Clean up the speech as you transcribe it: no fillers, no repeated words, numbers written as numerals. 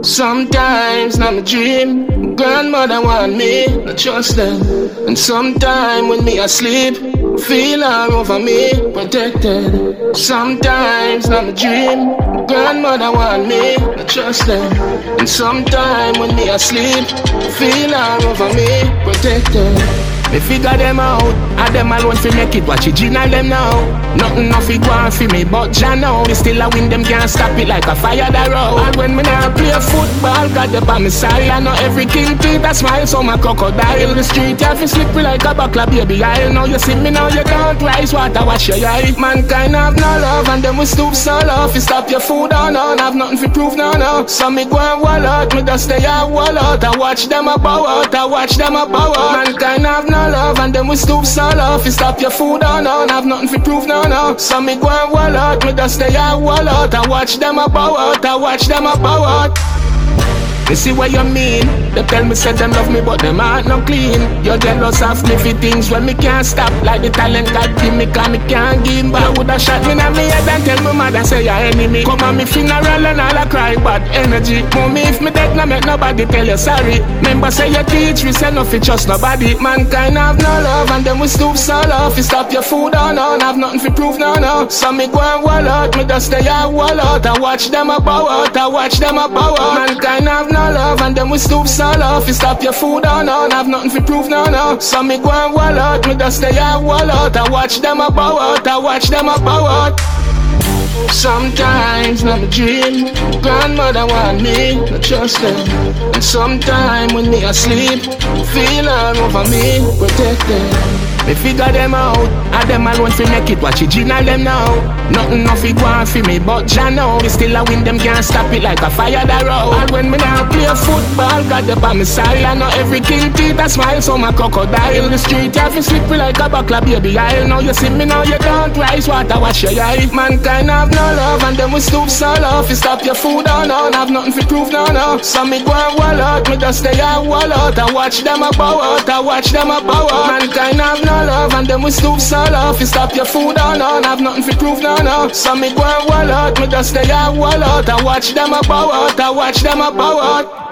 Sometimes not my dream, grandmother want me, not trust them. And sometime when me asleep, feel her over me, protected. Sometimes not my dream, grandmother want me, not trust them. And sometime when me asleep, feel her over me, protected. Me figure them out, and them alone fi make it. Watch it, Gina them now. Nothing fi go on fi me, but Jah know. Me still a win, them can't stop it like a fire that row. And when me now play football, got the by me side. I know every king teeth a smile, so my crocodile. The street have fi slippery like a buckler, baby. I know you see me now, you can't rise water, wash your eye. Mankind have no love, and them we stoop so low. Fi stop your food on, have nothing fi prove, no. So me go and wall out, me just stay a wall out. I watch them a bow out, I watch them a bow out. Mankind have no love, and them we stoop so low. Fi stop your food on, have nothing fi prove, no. So me go and wall out, me just stay a wall out. I watch them a bow out, I watch them a bow out. Me see what you mean. They tell me say them love me, but them heart not clean. You're jealous of fluffy things when me can't stop. Like the talent God give me, cause me can't give back. You woulda shot me in me head and tell me mother say you're enemy. Come on me funeral and all I cry bad energy. Mommy if me dead no make nobody tell you sorry. Remember say you teach, we say no fi trust nobody. Mankind have no love, and them we stoop so low. Fi stop your food on, have nothing fi prove, no. So me go and wall out, me just stay a wall out. I watch them a bow out, I watch them a bow out. Mankind have no love, and them we stoop so low. Fi stop your food on, have nothing fi prove, no. So me go and wall out, me just stay a wall out. I watch them a bow out, I watch them a bow out. Sometimes not my dream, grandmother want me, not trust them. And sometime when me asleep, feel her over me, protected. Me figure them out, and them alone fi make it. Watch it, Gina them now. Nothing fi go on fi me, but Jah know. Me still a win, them can't stop it like a fire that row. And when me now play football, got the by me side. I know every king teeth a smile, so my crocodile. The street have fi slippery like a buckler, baby. I know you see me now, you don't rise water, wash your eye. Mankind have no love, and them we stoop so low. Fi stop your food on, have nothing fi prove, no. So me go and wall out, me just stay a wall out. I watch them a bow out, I watch them a bow out. Mankind have no love, and them we stoop so low. Fi stop your food on, have nothing fi prove, no. So me go and wall out, me just stay a wall out. I watch them a bow out, I watch them a bow out.